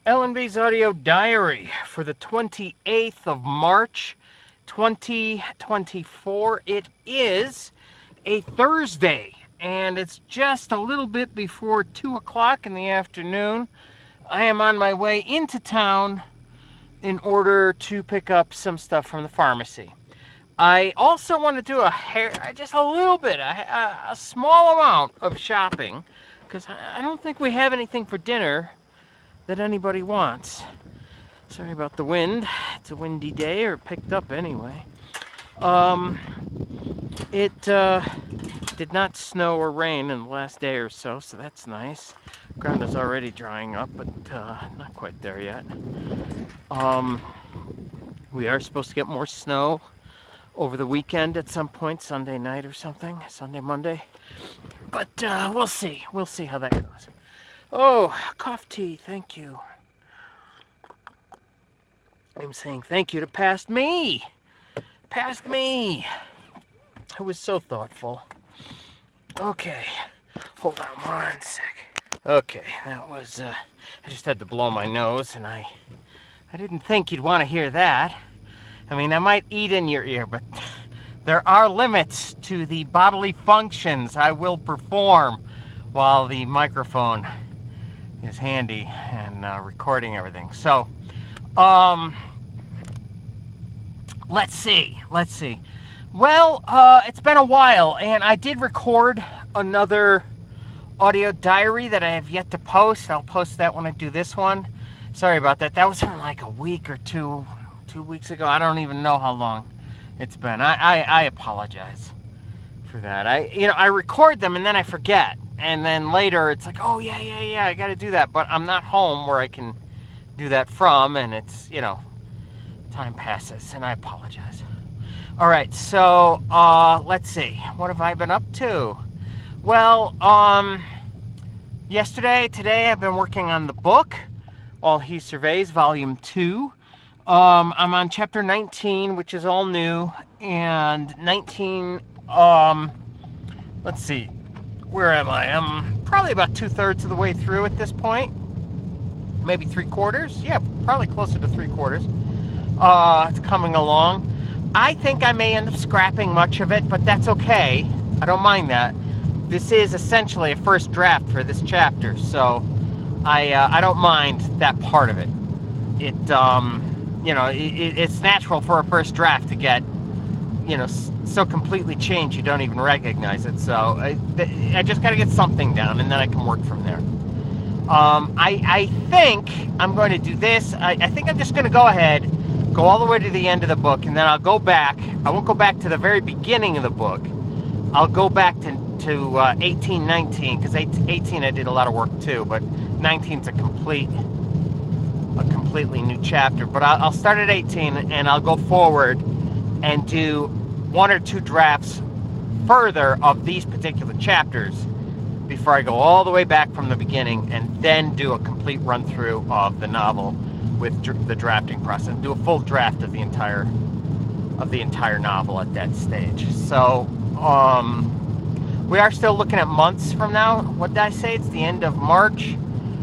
LNB's audio diary for the 28th of March, 2024. It is a Thursday, and it's just a little bit before 2 o'clock in the afternoon. I am on my way into town in order to pick up some stuff from the pharmacy. I also want to do just a little bit, a small amount of shopping, because I don't think we have anything for dinner that anybody wants. Sorry about the wind. It's a windy day, or picked up anyway. It did not snow or rain in the last day or so, so that's nice. Ground is already drying up, but not quite there yet. We are supposed to get more snow over the weekend at some point, Sunday night or something, Sunday, Monday. But we'll see. We'll see how that goes. Oh, cough tea, thank you. I'm saying thank you to Past Me. Past Me. It was so thoughtful. Okay, hold on one sec. Okay, that was, I just had to blow my nose, and I didn't think you'd want to hear that. I mean, I might eat in your ear, but there are limits to the bodily functions I will perform while the microphone is handy and recording everything. So, let's see. Well, it's been a while, and I did record another audio diary that I have yet to post. I'll post that when I do this one. Sorry about that. That was from like a week or 2 weeks ago. I don't even know how long it's been. I apologize for that. I record them and then I forget. And then later it's like, oh yeah, I got to do that. But I'm not home where I can do that from, and it's, time passes, and I apologize. All right, so let's see. What have I been up to? Well, today I've been working on the book, All He Surveys, Volume 2. I'm on chapter 19, which is all new, and 19, let's see, where am I? I'm probably about 2/3 of the way through at this point, maybe 3/4. Yeah, probably closer to 3/4. It's coming along. I think I may end up scrapping much of it, but that's okay. I don't mind that. This is essentially a first draft for this chapter, so I don't mind that part of it. It's natural for a first draft to get, so completely changed you don't even recognize it. So I just got to get something down, and then I can work from there. I think I'm going to do this. I think I'm just going to go ahead, go all the way to the end of the book, and then I'll go back. I won't go back to the very beginning of the book. I'll go back to 18, 19, because 18 I did a lot of work too, but 19's a completely new chapter. But I'll start at 18, and I'll go forward and do 1 or 2 drafts further of these particular chapters before I go all the way back from the beginning, and then do a complete run through of the novel with the drafting process. Do a full draft of the entire novel at that stage. So we are still looking at months from now. What did I say? It's the end of March.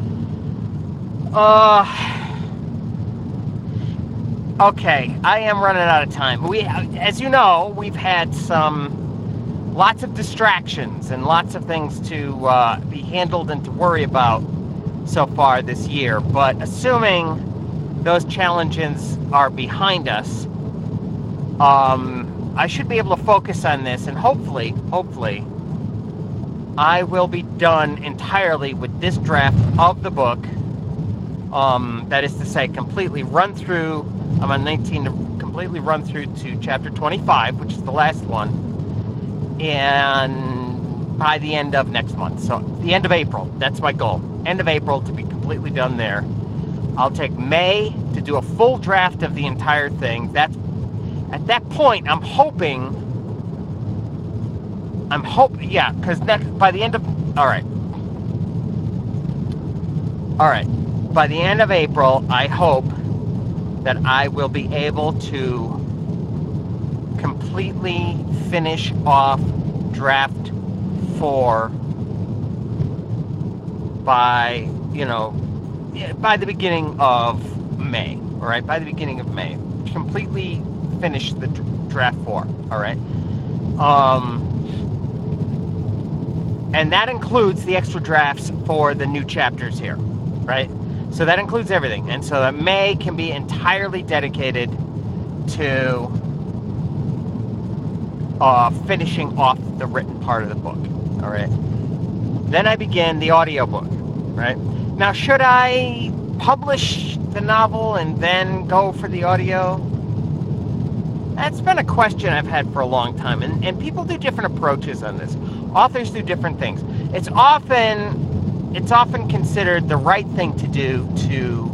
Okay, I am running out of time. As you know, we've had lots of distractions and lots of things to be handled and to worry about so far this year. But assuming those challenges are behind us, I should be able to focus on this, and hopefully, I will be done entirely with this draft of the book. That is to say, completely run through. I'm on 19 to completely run through to chapter 25, which is the last one, and by the end of next month. So the end of April, that's my goal. End of April to be completely done there. I'll take May to do a full draft of the entire thing. At that point, I'm hoping, yeah, because by the end of, all right, by the end of April, I hope that I will be able to completely finish off draft 4 by, by the beginning of May. All right, by the beginning of May, completely finish the draft 4. All right, and that includes the extra drafts for the new chapters here, right? So that includes everything, and so that May can be entirely dedicated to finishing off the written part of the book. All right. Then I begin the audiobook, right? Now, should I publish the novel and then go for the audio? That's been a question I've had for a long time, and people do different approaches on this. Authors do different things. It's often considered the right thing to do to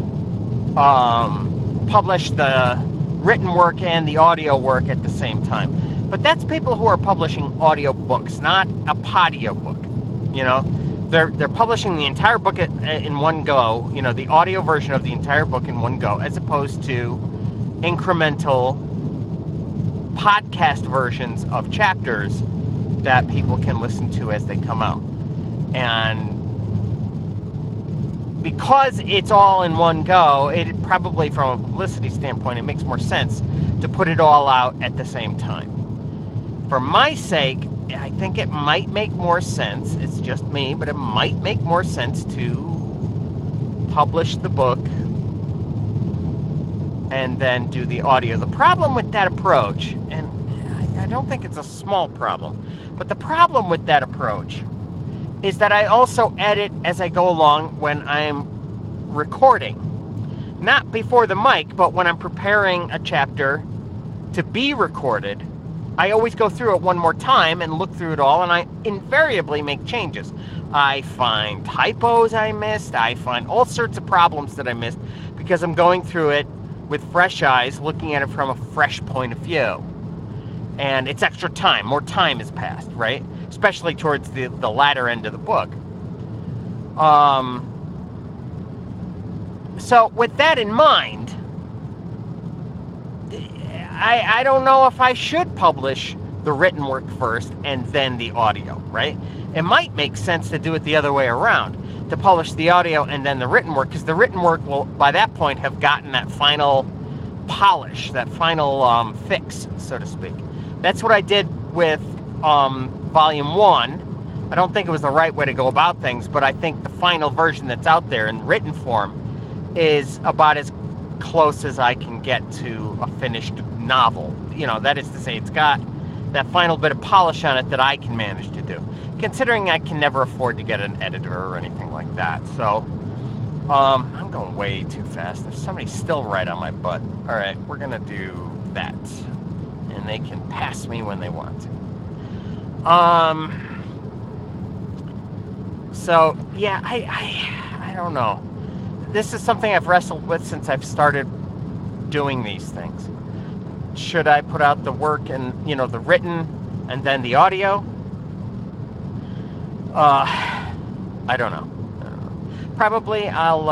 publish the written work and the audio work at the same time. But that's people who are publishing audiobooks, not a podiobook. You know, they're publishing the entire book in one go. You know, the audio version of the entire book in one go, as opposed to incremental podcast versions of chapters that people can listen to as they come out. And because it's all in one go, it probably, from a publicity standpoint, it makes more sense to put it all out at the same time. For my sake, I think it might make more sense, it's just me, but it might make more sense to publish the book and then do the audio. The problem with that approach, and I don't think it's a small problem, but the problem with that approach is that I also edit as I go along when I'm recording. Not before the mic, but when I'm preparing a chapter to be recorded, I always go through it one more time and look through it all, and I invariably make changes. I find typos I missed, I find all sorts of problems that I missed, because I'm going through it with fresh eyes, looking at it from a fresh point of view. And it's extra time, more time has passed, right? Especially towards the latter end of the book. So with that in mind, I don't know if I should publish the written work first and then the audio, right? It might make sense to do it the other way around, to publish the audio and then the written work, because the written work will, by that point, have gotten that final polish, that final fix, so to speak. That's what I did with Volume 1. I don't think it was the right way to go about things, but I think the final version that's out there in written form is about as close as I can get to a finished novel. You know, that is to say, it's got that final bit of polish on it that I can manage to do, considering I can never afford to get an editor or anything like that. So I'm going way too fast. There's somebody still right on my butt. All right, we're gonna do that, and they can pass me when they want to. So yeah, I don't know. This is something I've wrestled with since I've started doing these things. Should I put out the work and, you know, the written and then the audio? I don't know. Probably I'll,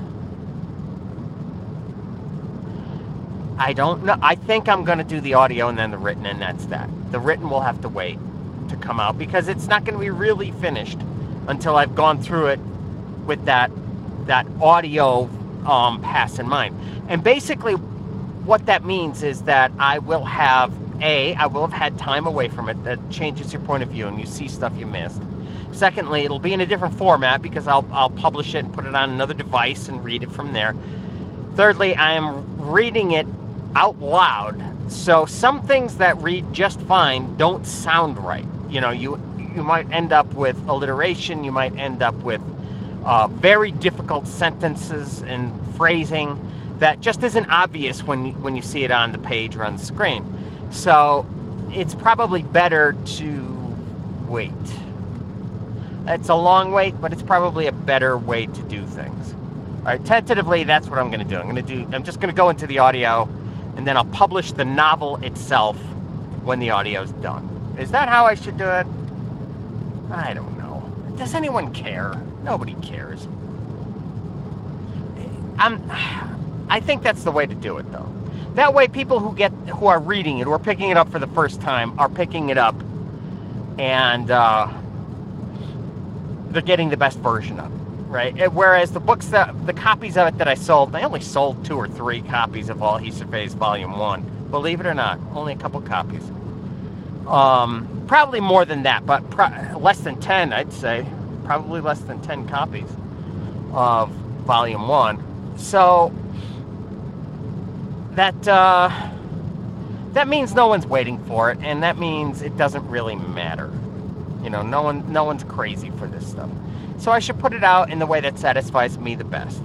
I don't know. I think I'm going to do the audio and then the written, and that's that. The written will have to wait to come out, because it's not going to be really finished until I've gone through it with that audio pass in mind. And basically what that means is that I will have had time away from it that changes your point of view and you see stuff you missed. Secondly, it'll be in a different format because I'll publish it and put it on another device and read it from there. Thirdly, I am reading it out loud, so some things that read just fine don't sound right. You know, you might end up with alliteration, you might end up with very difficult sentences and phrasing that just isn't obvious when you see it on the page or on the screen. So it's probably better to wait. It's a long wait, but it's probably a better way to do things. All right, tentatively, that's what I'm going to do. I'm just going to go into the audio, and then I'll publish the novel itself when the audio's done. Is that how I should do it? I don't know. Does anyone care? Nobody cares. I think that's the way to do it, though. That way, people who are reading it, who are picking it up for the first time, are picking it up, and they're getting the best version of it. right? Whereas the copies of it that I sold, I only sold 2 or 3 copies of All He Surveys Volume 1. Believe it or not, only a couple copies. Probably more than that, but less than 10, I'd say. Probably less than 10 copies of Volume 1. So that means no one's waiting for it, and that means it doesn't really matter. You know, no one's crazy for this stuff. So I should put it out in the way that satisfies me the best.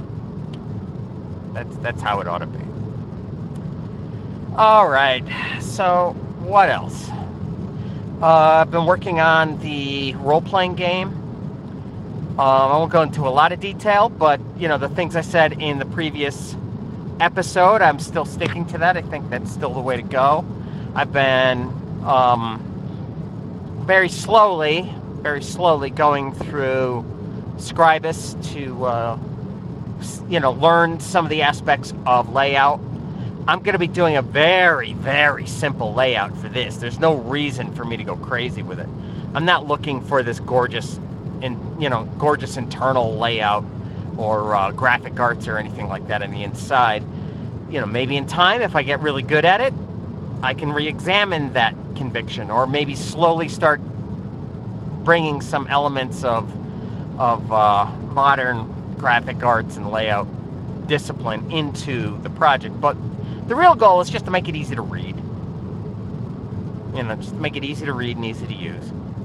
That's how it ought to be. All right. So what else? I've been working on the role-playing game. I won't go into a lot of detail, but you know, the things I said in the previous episode, I'm still sticking to that. I think that's still the way to go. I've been very slowly going through Scribus to learn some of the aspects of layout. I'm going to be doing a very, very simple layout for this. There's no reason for me to go crazy with it. I'm not looking for this gorgeous internal layout or graphic arts or anything like that on the inside. You know, maybe in time, if I get really good at it, I can re-examine that conviction, or maybe slowly start bringing some elements of modern graphic arts and layout discipline into the project. But the real goal is just to make it easy to read. You know, just to make it easy to read and easy to use.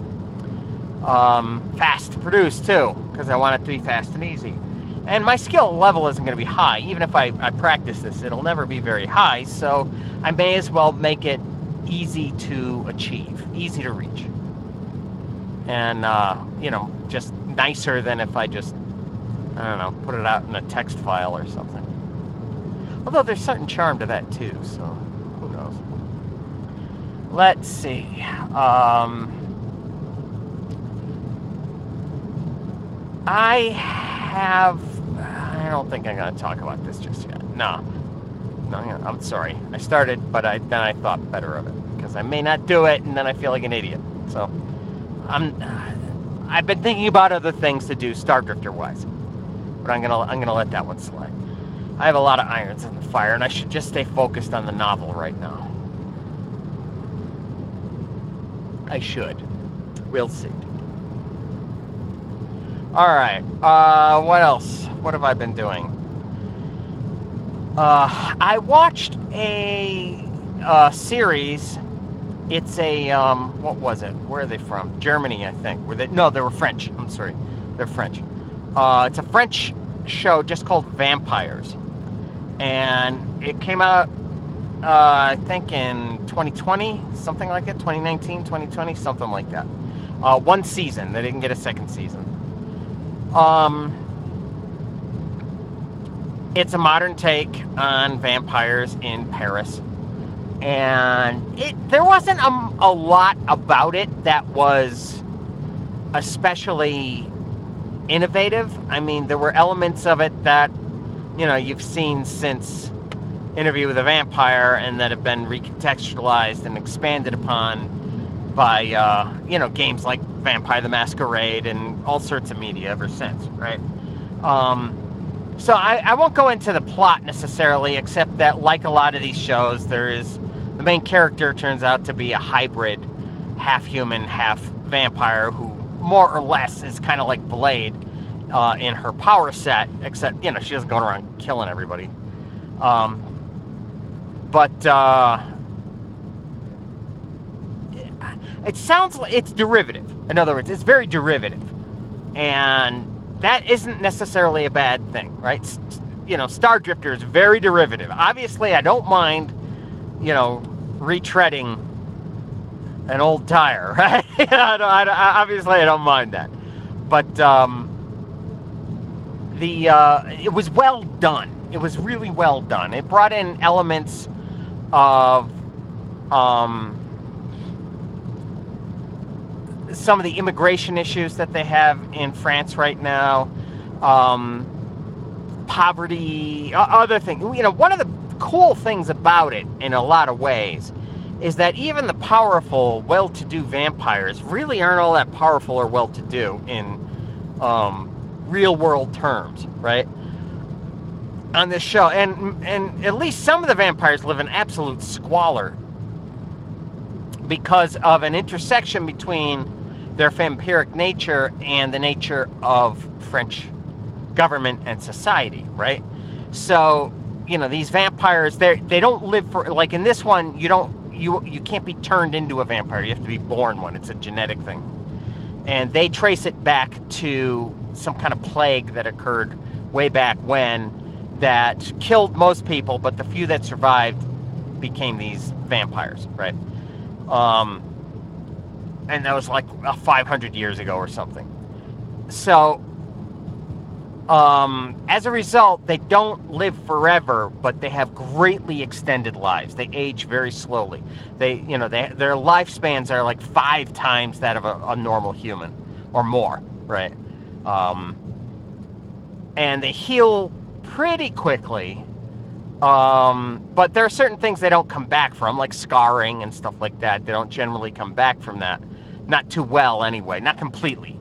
Fast to produce too, because I want it to be fast and easy. And my skill level isn't going to be high. Even if I practice this, it'll never be very high. So I may as well make it easy to achieve, easy to reach. And, just nicer than if I just, put it out in a text file or something. Although there's certain charm to that too, so who knows. Let's see. I don't think I'm going to talk about this just yet. No, I'm sorry. I started, but then I thought better of it, because I may not do it, and then I feel like an idiot. So I've been thinking about other things to do Star Drifter wise, but I'm gonna let that one slide. I have a lot of irons in the fire, and I should just stay focused on the novel right now. I should. We'll see. All right. What else? What have I been doing? I watched a series. It's a what was it? Where are they from? Germany, I think. No, they were French. I'm sorry, they're French. It's a French show just called Vampires, and it came out I think in 2020, something like that. 2019, 2020, something like that. One season. They didn't get a second season. It's a modern take on vampires in Paris, and there wasn't a lot about it that was especially innovative. I mean, there were elements of it that, you've seen since Interview with a Vampire, and that have been recontextualized and expanded upon by, games like Vampire the Masquerade and all sorts of media ever since, right? So I won't go into the plot necessarily, except that, like a lot of these shows, the main character turns out to be a hybrid, half human, half vampire, who more or less is kind of like Blade in her power set, except, she doesn't go around killing everybody. It sounds like it's derivative. In other words, it's very derivative. And that isn't necessarily a bad thing, right? Star Drifter is very derivative. Obviously, I don't mind, retreading an old tire, right? Obviously, I don't mind that. But it was well done. It was really well done. It brought in elements of some of the immigration issues that they have in France right now, poverty, other things. One of the cool things about it, in a lot of ways, is that even the powerful, well-to-do vampires really aren't all that powerful or well-to-do in real world terms, right? On this show, and at least some of the vampires live in absolute squalor because of an intersection between their vampiric nature and the nature of French government and society, right? So, these vampires, they don't live for, like in this one, you can't be turned into a vampire. You have to be born one. It's a genetic thing. And they trace it back to some kind of plague that occurred way back when that killed most people, but the few that survived became these vampires, right? And that was like 500 years ago or something. So, as a result, they don't live forever, but they have greatly extended lives. They age very slowly. Their lifespans are like 5 times that of a normal human, or more, right? And they heal pretty quickly. But there are certain things they don't come back from, like scarring and stuff like that. They don't generally come back from that. Not too well, anyway. Not completely.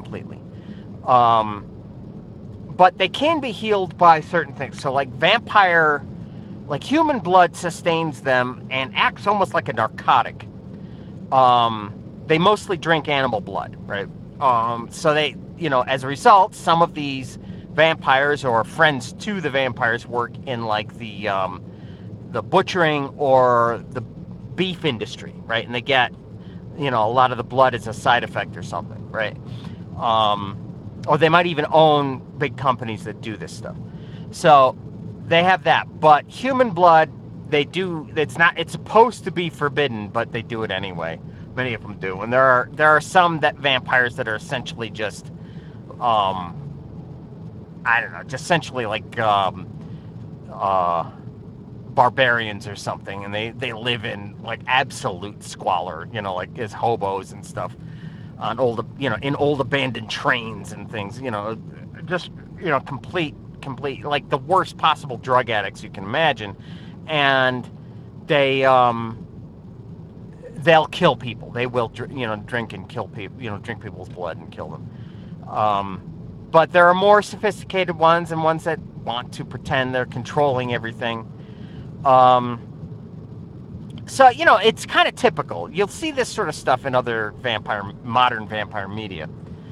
But they can be healed by certain things. So, like human blood sustains them and acts almost like a narcotic. They mostly drink animal blood, right? So they, as a result, some of these vampires or friends to the vampires work in like the butchering or the beef industry, right? And they get, a lot of the blood is a side effect or something, right? Or they might even own big companies that do this stuff. So they have that. But human blood, they do. It's supposed to be forbidden, but they do it anyway. Many of them do. And there are some vampires that are essentially just, I don't know, just essentially like barbarians or something, and they live in like absolute squalor, like as hobos and stuff on in old abandoned trains and things, just complete like the worst possible drug addicts you can imagine, and they'll kill people. They will drink and kill people, drink people's blood and kill them. But there are more sophisticated ones and ones that want to pretend they're controlling everything. So, it's kind of typical. You'll see this sort of stuff in other modern vampire media.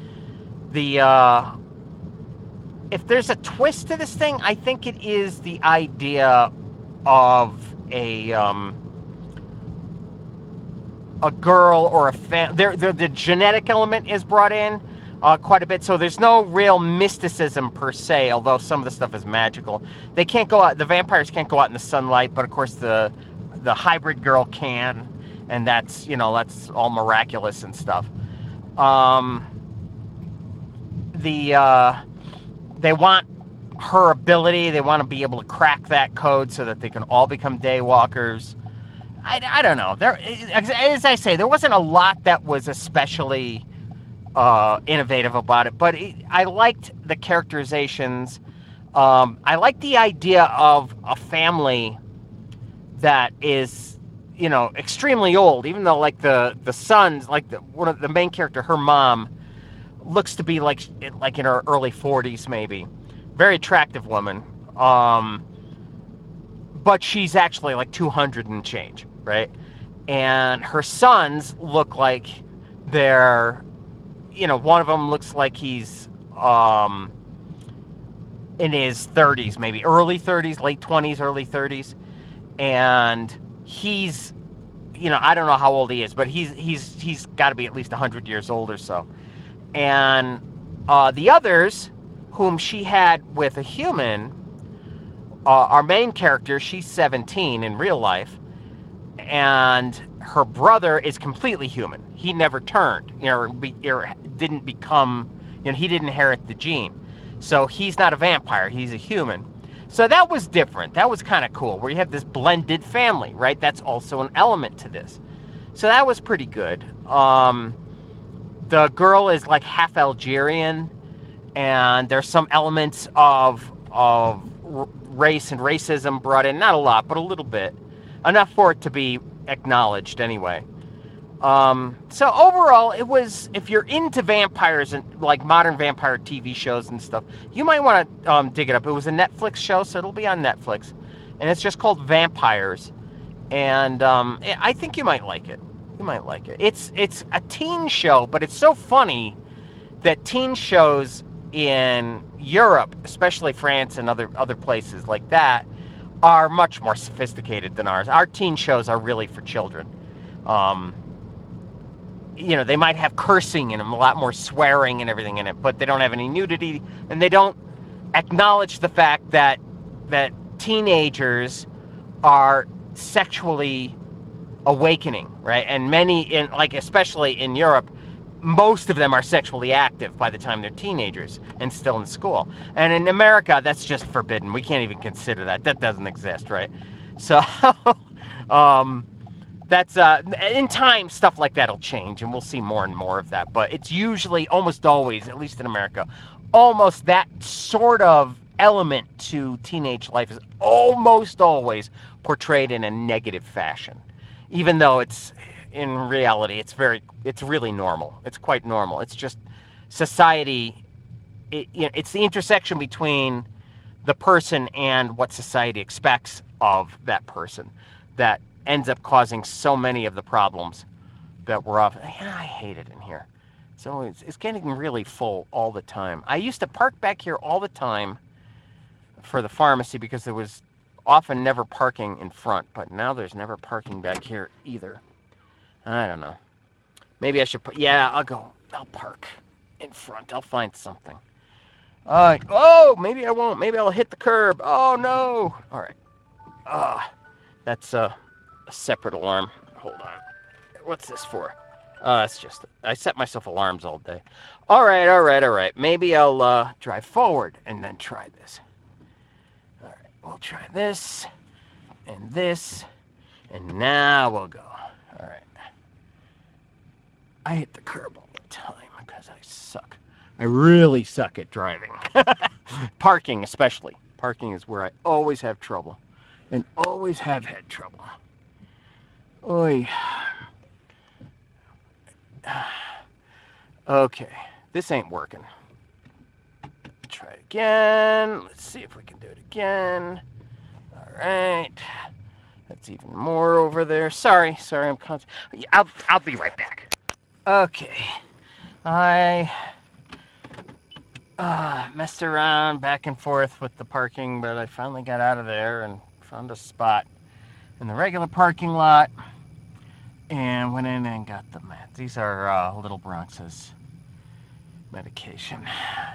If there's a twist to this thing, I think it is the idea of a girl or a family. The genetic element is brought in quite a bit, so there's no real mysticism per se, although some of the stuff is magical. They can't go out, the vampires can't go out in the sunlight, but of course the hybrid girl can, and that's all miraculous and stuff. They want her ability, they want to be able to crack that code so that they can all become daywalkers. I don't know. As I say, there wasn't a lot that was especially innovative about it, but I liked the characterizations. I liked the idea of a family that is, extremely old, even though like the sons, like one of the main character, her mom looks to be like in her early 40s, maybe. Very attractive woman. But she's actually like 200 and change, right? And her sons look like they're, one of them looks like he's in his 30s, maybe early 30s, late 20s, early 30s. And he's, I don't know how old he is, but he's got to be at least 100 years old or so. And the others, whom she had with a human, our main character, she's 17 in real life, and her brother is completely human. He never turned, didn't become, he didn't inherit the gene. So he's not a vampire, he's a human. So that was different. That was kind of cool, where you have this blended family, right? That's also an element to this. So that was pretty good. The girl is like half Algerian, and there's some elements of race and racism brought in. Not a lot, but a little bit. Enough for it to be acknowledged anyway. So overall, it was, if you're into vampires and like modern vampire TV shows and stuff, you might want to dig it up. It was a Netflix show, so it'll be on Netflix, and it's just called Vampires. And I think you might like it. You might like it. It's a teen show, but it's so funny that teen shows in Europe, especially France and other places like that, are much more sophisticated than ours. Our teen shows are really for children. Um, they might have cursing in them, a lot more swearing and everything in it, but they don't have any nudity, and they don't acknowledge the fact that teenagers are sexually awakening, right? And especially in Europe, most of them are sexually active by the time they're teenagers and still in school. And in America, that's just forbidden. We can't even consider that. That doesn't exist, right? So, that's in time, stuff like that'll change, and we'll see more and more of that. But it's usually, almost always, at least in America, almost that sort of element to teenage life is almost always portrayed in a negative fashion, even though in reality it's really normal. It's quite normal. It's just society. It's the intersection between the person and what society expects of that person that ends up causing so many of the problems that we're off. I hate it in here. So it's getting really full all the time. I used to park back here all the time for the pharmacy because there was often never parking in front, but now there's never parking back here either. I don't know. Maybe I should I'll park in front. I'll find something. Maybe I won't. Maybe I'll hit the curb. Oh no. All right. That's a separate alarm. Hold on. What's this for? It's just, I set myself alarms all day. All right. Maybe I'll drive forward and then try this. All right, we'll try this, and now we'll go. All right. I hit the curb all the time because I suck. I really suck at driving. Parking especially. Parking is where I always have trouble. And always have had trouble. Oy. Okay, this ain't working. Try it again. Let's see if we can do it again. All right. That's even more over there. Sorry, I'll be right back. Okay. I messed around back and forth with the parking, but I finally got out of there and found a spot in the regular parking lot and went in and got the meds. These are Little Bronx's medication.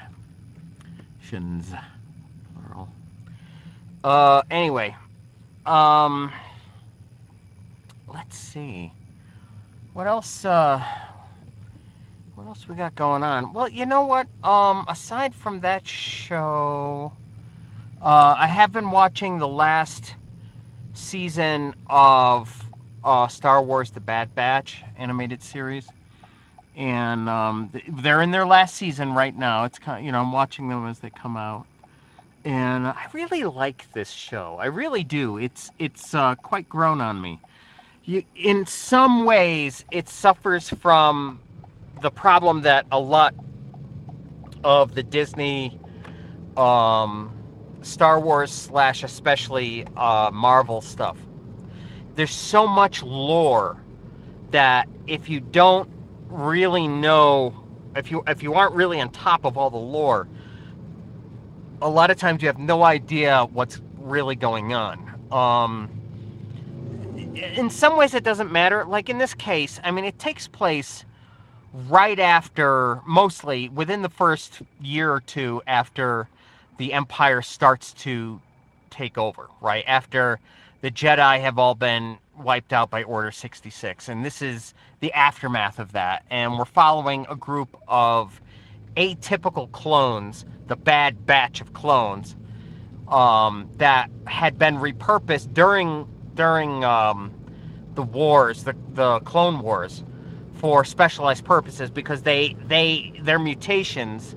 Plural. Anyway, let's see. What else we got going on? Well, you know what? Aside from that show, I have been watching the last season of Star Wars: The Bad Batch animated series, and they're in their last season right now. It's kind of, I'm watching them as they come out, and I really like this show. I really do. It's quite grown on me. In some ways, it suffers from the problem that a lot of the Disney Star Wars / especially Marvel stuff. There's so much lore that if you don't really know, if you aren't really on top of all the lore, a lot of times you have no idea what's really going on. In some ways it doesn't matter. Like in this case, I mean, it takes place right after, mostly within the first year or two after the Empire starts to take over, right? After the Jedi have all been wiped out by Order 66. And this is the aftermath of that. And we're following a group of atypical clones, the Bad Batch of clones, that had been repurposed during the wars, the Clone Wars, for specialized purposes, because their mutations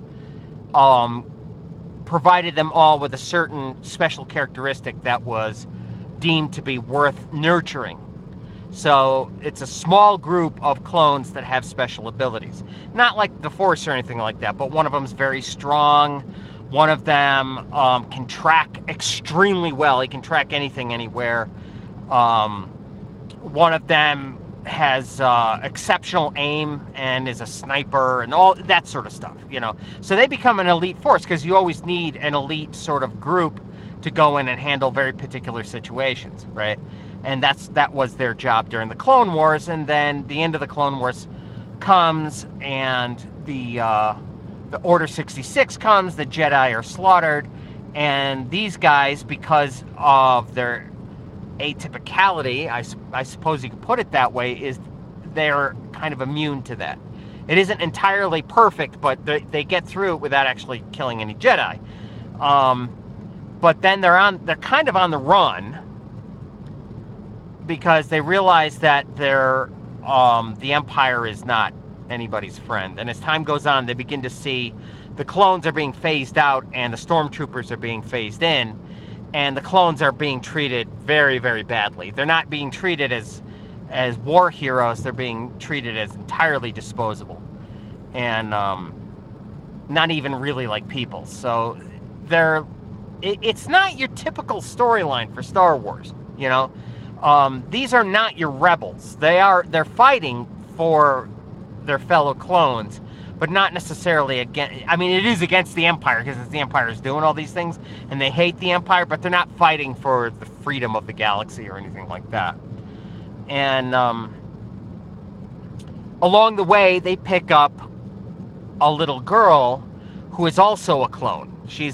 provided them all with a certain special characteristic that was deemed to be worth nurturing. So it's a small group of clones that have special abilities. Not like the Force or anything like that, but one of them's very strong. One of them can track extremely well. He can track anything, anywhere. Um, One of them has exceptional aim and is a sniper and all that sort of stuff, So they become an elite force because you always need an elite sort of group to go in and handle very particular situations, right? And that was their job during the Clone Wars. And then the end of the Clone Wars comes, and the Order 66 comes. The Jedi are slaughtered, and these guys, because of their atypicality, I suppose you could put it that way, is they're kind of immune to that. It isn't entirely perfect, but they get through it without actually killing any Jedi. But then they're kind of on the run because they realize that the Empire is not anybody's friend. And as time goes on, they begin to see the clones are being phased out and the stormtroopers are being phased in. And the clones are being treated very, very badly. They're not being treated as war heroes. They're being treated as entirely disposable, and not even really like people. So it's not your typical storyline for Star Wars. These are not your rebels. They're fighting for their fellow clones, but not necessarily against. I mean, it is against the Empire because the Empire is doing all these things, and they hate the Empire, but they're not fighting for the freedom of the galaxy or anything like that. And along the way, they pick up a little girl who is also a clone.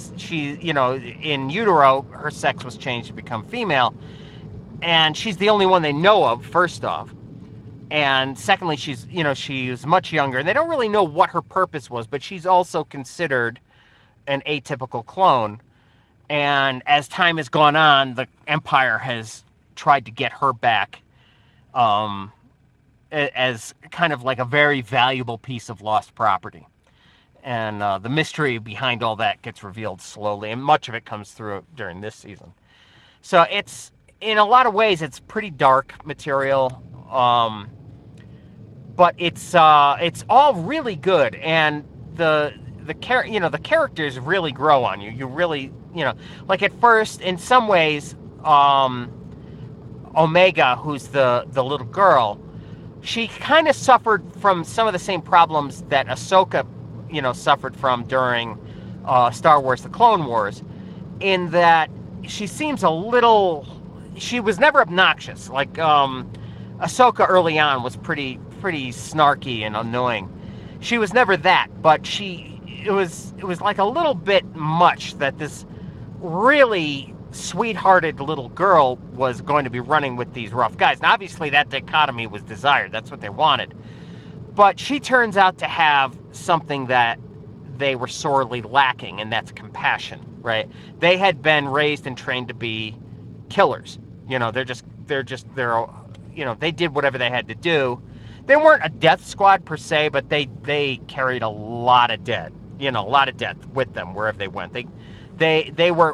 In utero, her sex was changed to become female, and she's the only one they know of, first off. And secondly, she's much younger, and they don't really know what her purpose was, but she's also considered an atypical clone. And as time has gone on, the Empire has tried to get her back as kind of like a very valuable piece of lost property. And the mystery behind all that gets revealed slowly, and much of it comes through during this season. So it's, in a lot of ways, it's pretty dark material. But it's all really good, and the characters really grow on you. You really, like at first, in some ways, Omega, who's the little girl, she kind of suffered from some of the same problems that Ahsoka, suffered from during Star Wars: The Clone Wars, in that she seems a little. She was never obnoxious. Like Ahsoka early on was pretty snarky and annoying. She was never that, but it was like a little bit much that this really sweethearted little girl was going to be running with these rough guys. Now, obviously, that dichotomy was desired. That's what they wanted. But she turns out to have something that they were sorely lacking, and that's compassion, right? They had been raised and trained to be killers. They did whatever they had to do. They weren't a death squad per se, but they carried a lot of death with them wherever they went. They were,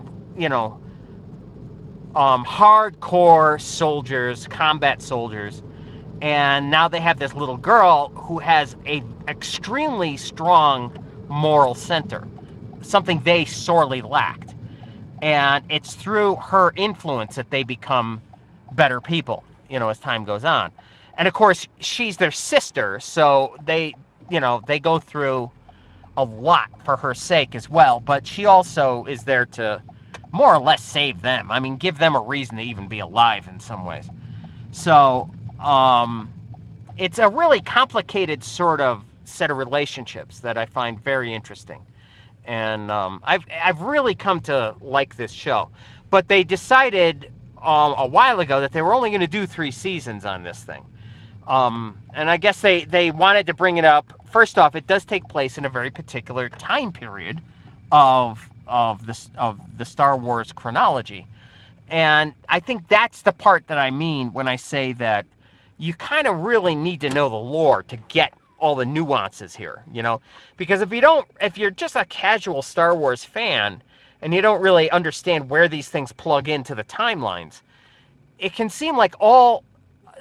hardcore soldiers, combat soldiers, and now they have this little girl who has a extremely strong moral center, something they sorely lacked. And it's through her influence that they become better people, as time goes on. And of course, she's their sister, so they go through a lot for her sake as well. But she also is there to more or less save them. I mean, give them a reason to even be alive in some ways. So it's a really complicated sort of set of relationships that I find very interesting. And I've really come to like this show. But they decided a while ago that they were only going to do 3 seasons on this thing. And I guess they wanted to bring it up. First off, it does take place in a very particular time period of the Star Wars chronology. And I think that's the part that I mean when I say that you kind of really need to know the lore to get all the nuances here, because if you're just a casual Star Wars fan and you don't really understand where these things plug into the timelines, it can seem like all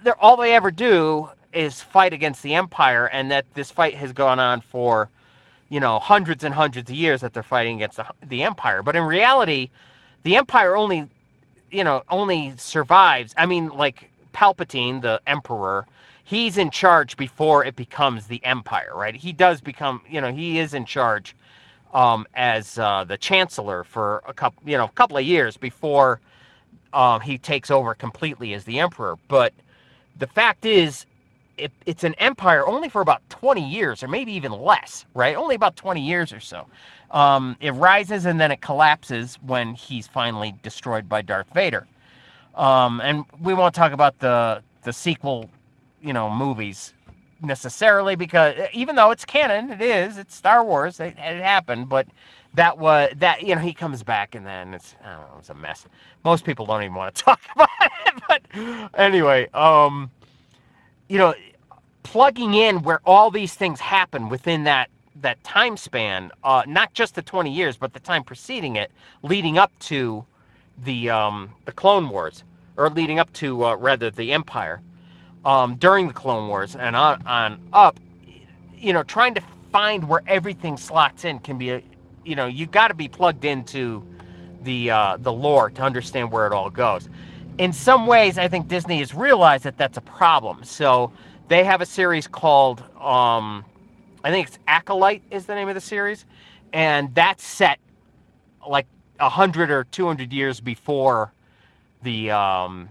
all they ever do is fight against the Empire, and that this fight has gone on for, hundreds and hundreds of years that they're fighting against the Empire. But in reality, the Empire only survives. I mean, like Palpatine, the Emperor, he's in charge before it becomes the Empire, right? He does become, he is in charge as the Chancellor for a couple of years before he takes over completely as the Emperor. But the fact is, it's an empire only for about 20 years, or maybe even less, right? Only about 20 years or so. It rises and then it collapses when he's finally destroyed by Darth Vader. And we won't talk about the sequel, movies necessarily, because even though it's canon, it's Star Wars, it happened, but he comes back and then it's a mess. Most people don't even want to talk about it, but anyway, plugging in where all these things happen within that time span, not just the 20 years, but the time preceding it, leading up to the Clone Wars, or leading up to rather the Empire, during the Clone Wars and on up, trying to find where everything slots in can be you got to be plugged into the lore to understand where it all goes. In some ways, I think Disney has realized that that's a problem. So they have a series called, I think it's Acolyte is the name of the series, and that's set like 100 or 200 years before all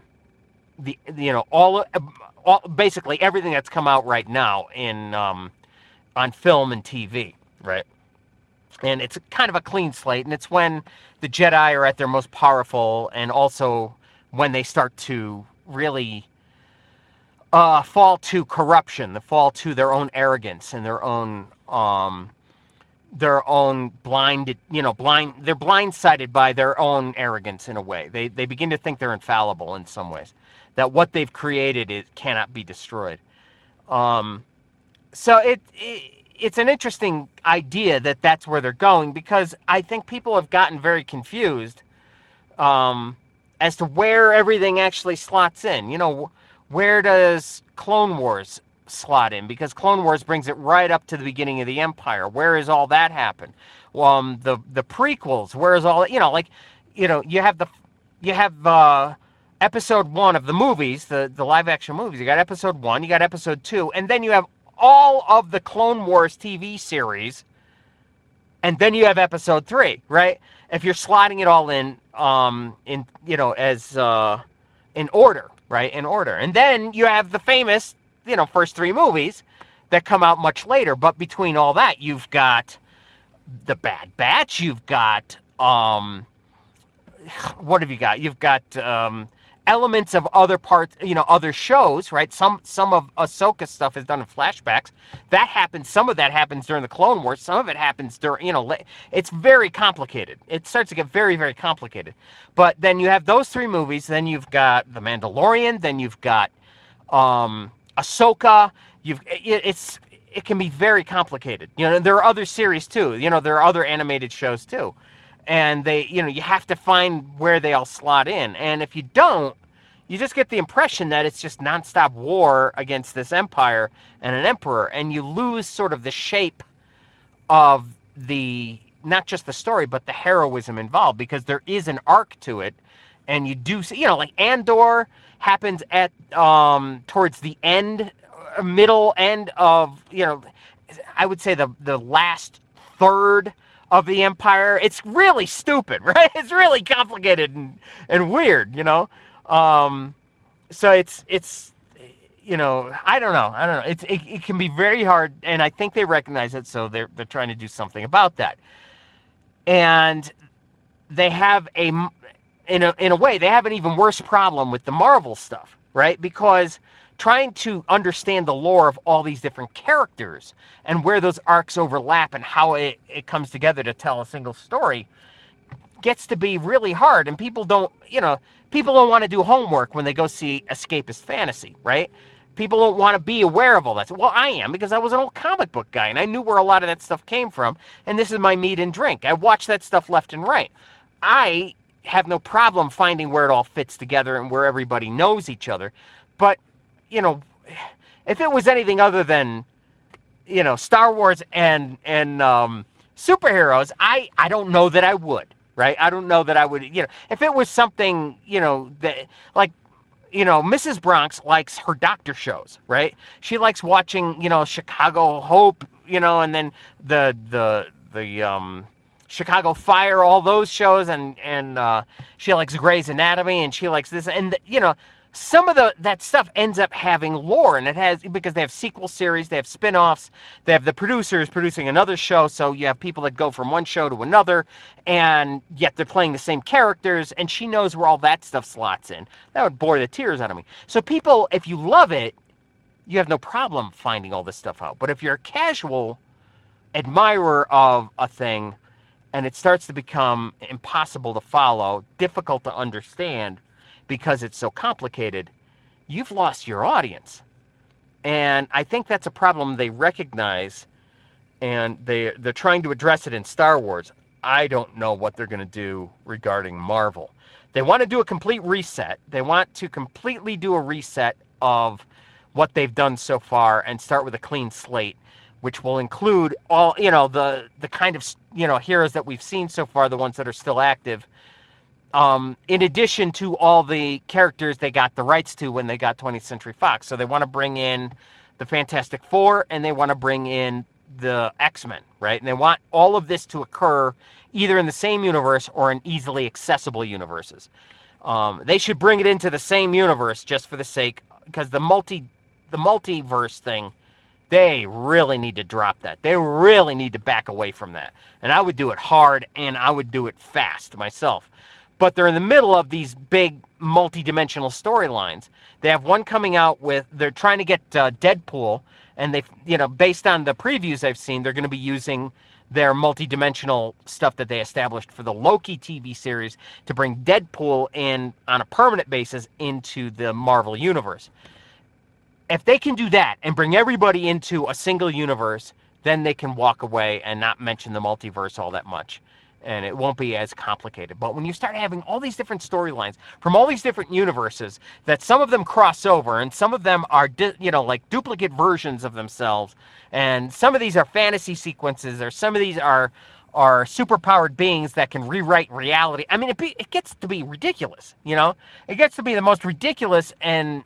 basically everything that's come out right now in on film and TV, right? And it's kind of a clean slate, and it's when the Jedi are at their most powerful, and also when they start to really fall to corruption, fall to their own arrogance and their own blinded, they're blindsided by their own arrogance in a way. They begin to think they're infallible in some ways, that what they've created cannot be destroyed. So it's an interesting idea that's where they're going, because I think people have gotten very confused as to where everything actually slots in. Where does Clone Wars slot in? Because Clone Wars brings it right up to the beginning of the Empire. Where is all that happen? The prequels. Where is all that? You have episode 1 of the movies, the live action movies. You got episode 1, you got episode 2, and then you have all of the Clone Wars TV series, and then you have episode 3, right? If you're slotting it all in in order, right? In order. And then you have the famous, first 3 movies that come out much later. But between all that, you've got The Bad Batch, you've got what have you got? You've got elements of other parts, other shows, right? Some of Ahsoka stuff is done in flashbacks. That happens. Some of that happens during the Clone Wars. Some of it happens during, it's very complicated. It starts to get very, very complicated. But then you have those 3 movies. Then you've got The Mandalorian. Then you've got Ahsoka. It can be very complicated. There are other series too. There are other animated shows too. And they, you have to find where they all slot in. And if you don't, you just get the impression that it's just nonstop war against this empire and an emperor. And you lose sort of the shape of not just the story, but the heroism involved, because there is an arc to it. And you do see, like Andor happens at, towards the middle end of, I would say the last third of the Empire. It's really stupid, right? It's really complicated and weird, So it's I don't know. It can be very hard, and I think they recognize it, so they're trying to do something about that. And they have in a way they have an even worse problem with the Marvel stuff, right? Because trying to understand the lore of all these different characters and where those arcs overlap and how it comes together to tell a single story gets to be really hard. And people don't want to do homework when they go see escapist fantasy, right? People don't want to be aware of all that. Well, I am, because I was an old comic book guy and I knew where a lot of that stuff came from. And this is my meat and drink. I watch that stuff left and right. I have no problem finding where it all fits together and where everybody knows each other. But if it was anything other than, Star Wars and superheroes, I don't know that I would, right? I don't know that I would, if it was something, that like, Mrs. Bronx likes her doctor shows, right? She likes watching, Chicago Hope, and then the Chicago Fire, all those shows, and she likes Grey's Anatomy, and she likes this, and some of that stuff ends up having lore, and it has, because they have sequel series, they have spin-offs, they have the producers producing another show, so you have people that go from one show to another, and yet they're playing the same characters, and she knows where all that stuff slots in. That would bore the tears out of me. So people, if you love it, you have no problem finding all this stuff out. But if you're a casual admirer of a thing, and it starts to become impossible to follow, difficult to understand, because it's so complicated, you've lost your audience. And I think that's a problem they recognize, and they're trying to address it in Star Wars. I don't know what they're going to do regarding Marvel. They want to do a complete reset. They want to completely do a reset of what they've done so far and start with a clean slate, which will include all, the kind of, heroes that we've seen so far, the ones that are still active, in addition to all the characters they got the rights to when they got 20th Century Fox. So they want to bring in the Fantastic Four, and they want to bring in the X-Men, right? And they want all of this to occur either in the same universe or in easily accessible universes. They should bring it into the same universe just for the sake, because the multiverse thing, they really need to drop that. They really need to back away from that. And I would do it hard, and I would do it fast myself. But they're in the middle of these big multi-dimensional storylines. They have one coming out they're trying to get Deadpool, and based on the previews I've seen, they're going to be using their multi-dimensional stuff that they established for the Loki TV series to bring Deadpool in on a permanent basis into the Marvel Universe. If they can do that and bring everybody into a single universe, then they can walk away and not mention the multiverse all that much. And it won't be as complicated. But when you start having all these different storylines from all these different universes, that some of them cross over, and some of them are, like duplicate versions of themselves, and some of these are fantasy sequences, or some of these are superpowered beings that can rewrite reality. I mean, it gets to be ridiculous. It gets to be the most ridiculous and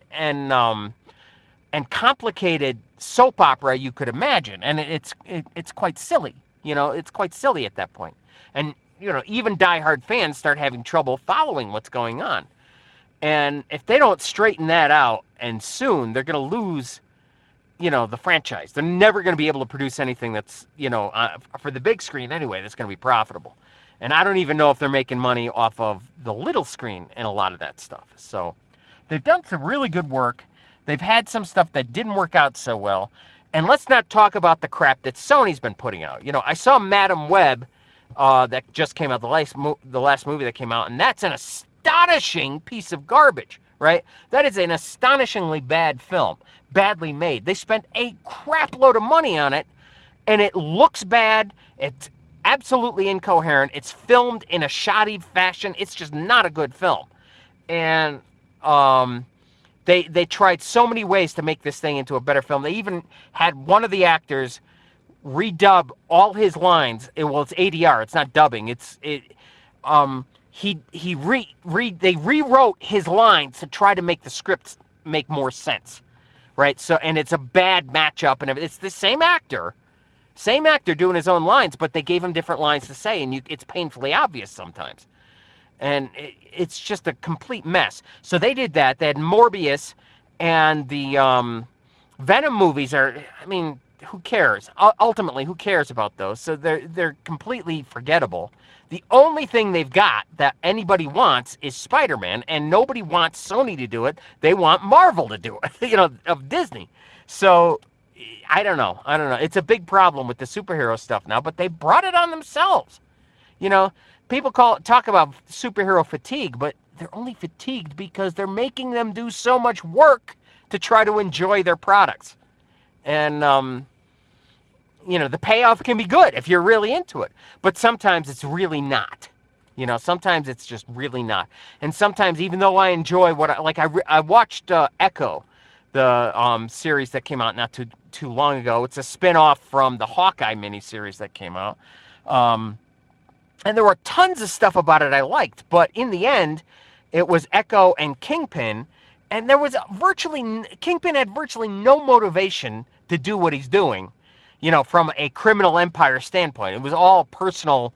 complicated soap opera you could imagine, and it's quite silly. It's quite silly at that point. And, even diehard fans start having trouble following what's going on. And if they don't straighten that out, and soon, they're going to lose, the franchise. They're never going to be able to produce anything that's, for the big screen anyway, that's going to be profitable. And I don't even know if they're making money off of the little screen and a lot of that stuff. So they've done some really good work. They've had some stuff that didn't work out so well. And let's not talk about the crap that Sony's been putting out. I saw Madam Web, that just came out, the last movie that came out, and that's an astonishing piece of garbage, right? That is an astonishingly bad film, badly made. They spent a crap load of money on it, and it looks bad. It's absolutely incoherent. It's filmed in a shoddy fashion. It's just not a good film. And they tried so many ways to make this thing into a better film. They even had one of the actors redub all his lines. It's ADR. It's not dubbing. They rewrote his lines to try to make the scripts make more sense, right? So, and it's a bad matchup, and it's the same actor doing his own lines, but they gave him different lines to say, and it's painfully obvious sometimes, and it's just a complete mess. So they did that. They had Morbius, and the Venom movies are, who cares? Ultimately, who cares about those? So they're completely forgettable. The only thing they've got that anybody wants is Spider-Man, and nobody wants Sony to do it. They want Marvel to do it, of Disney. So I don't know. It's a big problem with the superhero stuff now, but they brought it on themselves. People talk about superhero fatigue, but they're only fatigued because they're making them do so much work to try to enjoy their products. And, the payoff can be good if you're really into it. But sometimes it's really not. Sometimes it's just really not. And sometimes, even though I enjoy I watched Echo, the series that came out not too long ago. It's a spin-off from the Hawkeye miniseries that came out. And there were tons of stuff about it I liked, but in the end, it was Echo and Kingpin, and there was Kingpin had virtually no motivation to do what he's doing, from a criminal empire standpoint. It was all personal,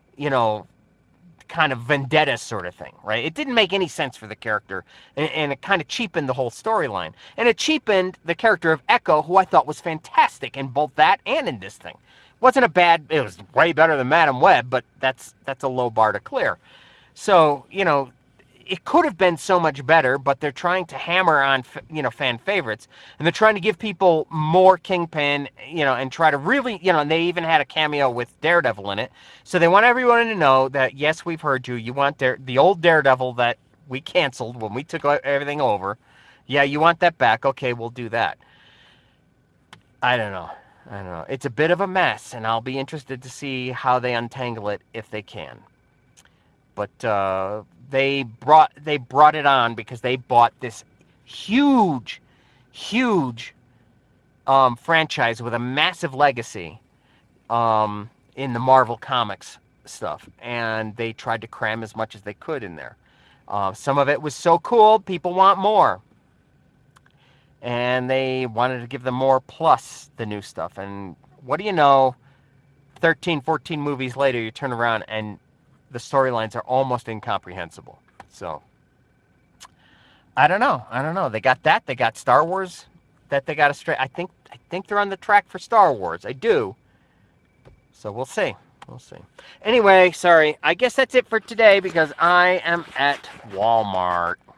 kind of vendetta sort of thing, right? It didn't make any sense for the character, and it kind of cheapened the whole storyline. And it cheapened the character of Echo, who I thought was fantastic in both that and in this thing. It was way better than Madam Web, but that's a low bar to clear. So, it could have been so much better, but they're trying to hammer on, fan favorites, and they're trying to give people more Kingpin, and try to really, and they even had a cameo with Daredevil in it. So they want everyone to know that, yes, we've heard you. You want the old Daredevil that we canceled when we took everything over. Yeah, you want that back. Okay, we'll do that. I don't know. It's a bit of a mess, and I'll be interested to see how they untangle it if they can. But they brought it on because they bought this huge franchise with a massive legacy in the Marvel Comics stuff, and they tried to cram as much as they could in there. Some of it was so cool, people want more. And they wanted to give them more plus the new stuff. And what do you know, 13, 14 movies later, you turn around and the storylines are almost incomprehensible. So, I don't know. They got that. They got Star Wars that they got I think they're on the track for Star Wars. I do. So we'll see. Anyway, sorry. I guess that's it for today because I am at Walmart.